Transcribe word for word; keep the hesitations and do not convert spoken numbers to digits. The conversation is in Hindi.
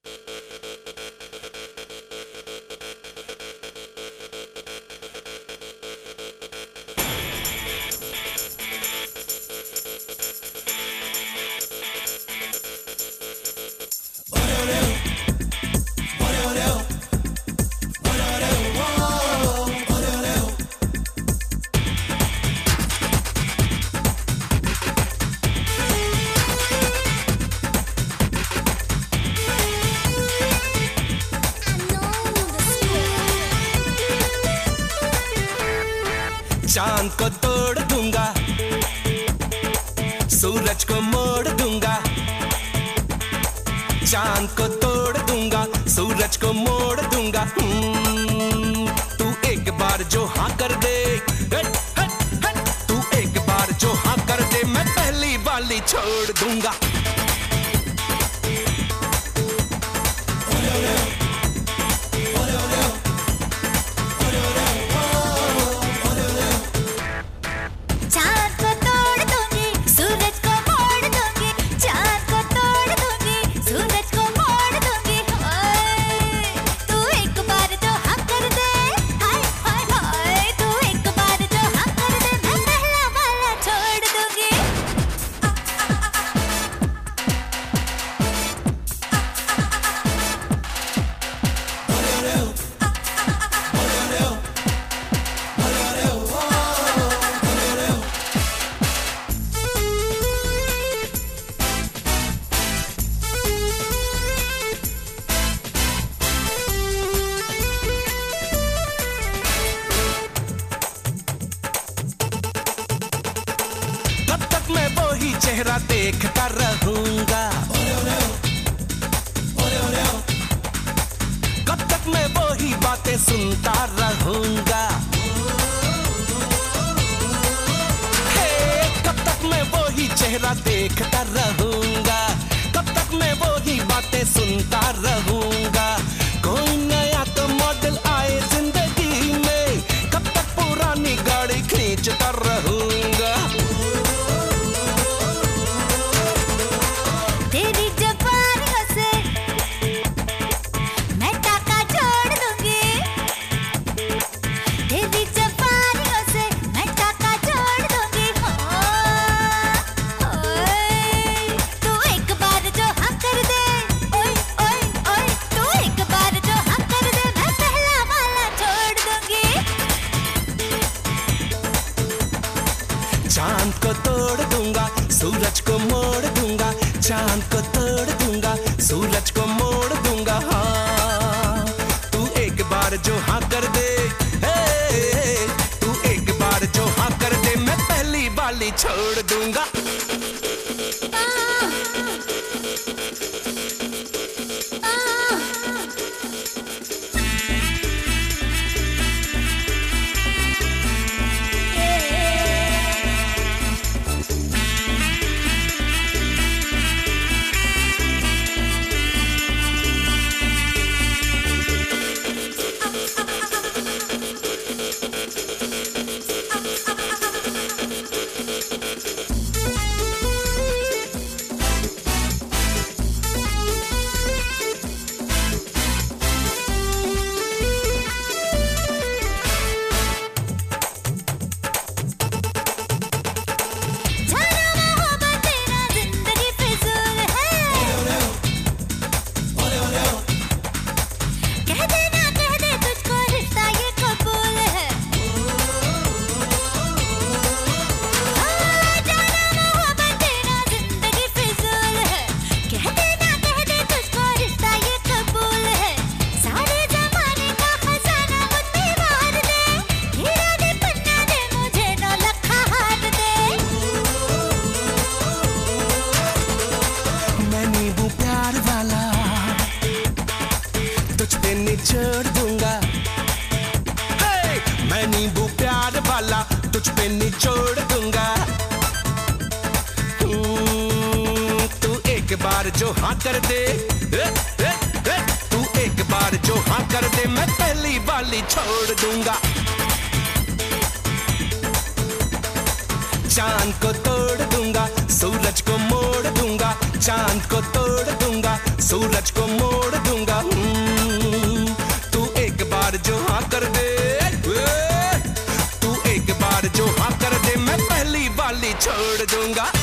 चांद को तोड़ दूंगा, सूरज को मोड़ दूंगा। चांद को तोड़ दूंगा, सूरज को मोड़ दूंगा। तू एक बार जो हाँ कर दे, हट, हट, हट। तू एक बार जो हाँ कर दे, मैं पहली वाली छोड़ दूंगा। मैं वो ही चेहरा देखता रहूंगा, कब तक मैं वो ही बातें सुनता रहूंगा। हे, कब तक मैं वो ही चेहरा देखता रहूंगा, कब तक मैं वो ही बातें सुनता रहूंगा। कोई नया तो मॉडल आए जिंदगी में, कब तक पुरानी गाड़ी खींचता रहूंगा। चांद को तोड़ दूंगा, सूरज को मोड़ दूंगा। चांद को तोड़ दूंगा, सूरज को मोड़ दूंगा। हाँ, तू एक बार जो हाँ कर दे, हे, तू एक बार जो हाँ कर दे, मैं पहली वाली छोड़ दूंगा। छोड़ दूंगा, hey! मैं नींबू प्यार वाला तुझ पे निचोड़ दूंगा। तू एक बार जो हाँ कर दे, ए, ए, ए, तू एक बार जो हाँ कर दे, मैं पहली वाली छोड़ दूंगा। चांद को तोड़ दूंगा, सूरज को मोड़ दूंगा। चांद को तोड़ दूंगा, सूरज को मोड़ दूंगा। तू एक बार जो हाँ कर दे, तू एक बार जो हाँ कर दे, मैं पहली वाली छोड़ दूंगा।